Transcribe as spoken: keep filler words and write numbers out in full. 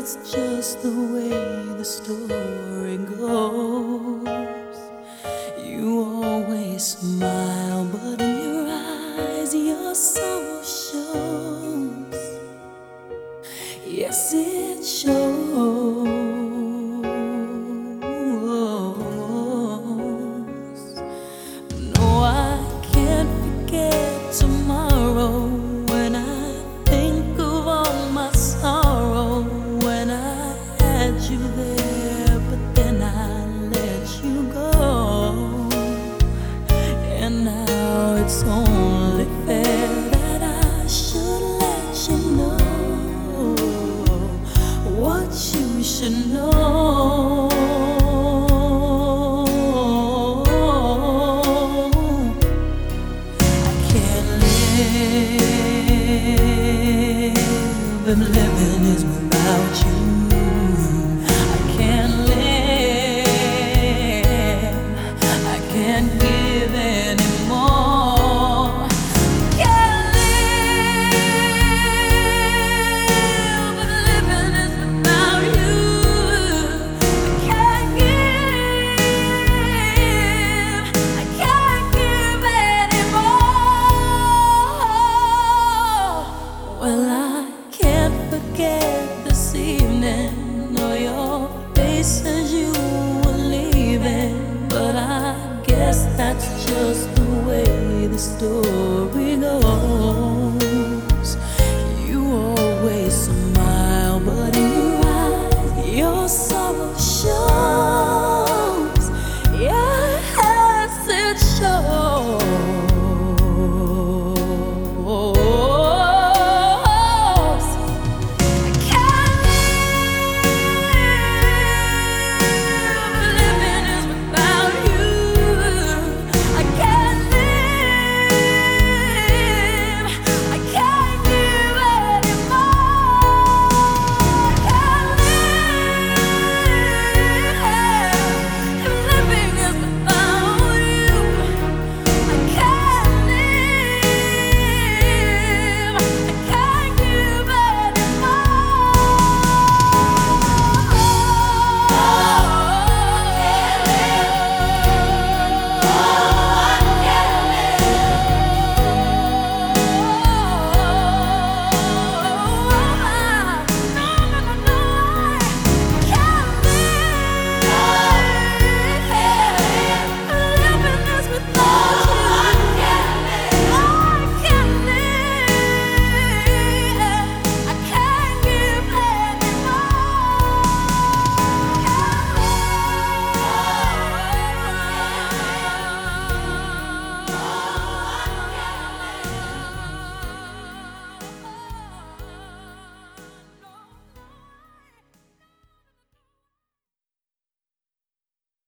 that's just the way the story goes. You always smile, but in your eyes your soul shows. Yes, it shows. No, I can't forget tomorrow when I think of all my sorrow. When I had you there, but then I let you go. And now it's only fair that I should let you know what you should know. I can't live, and living is without you.